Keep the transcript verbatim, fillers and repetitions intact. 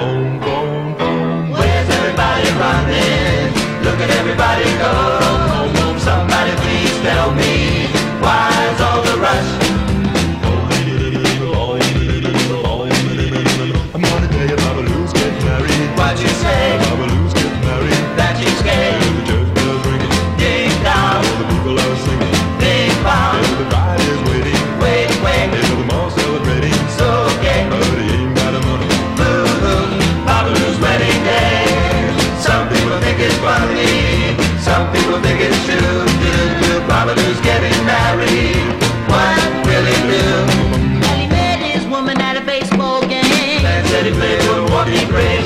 Boom, boom, boom. Where's everybody running? Look at everybody go. Boom, boom, somebody please tell me, why's all the rush? I'm gonna tell you Babaloo's getting married. What you say? Babaloo's getting married. That you scared? And the church bells ringing. Ding dong, All the people are singing. bing bong. And the bride is waiting. Wait, wait, They know them all celebrating. so gay. But he ain't got a money. Boo-hoo, Babaloo's wedding day. Some people think it's funny, some people think it's true. Do-do-do, Babaloo's getting married. What will he do? Well, he met his woman at a baseball game. Man said he played for Milwaukee Braves.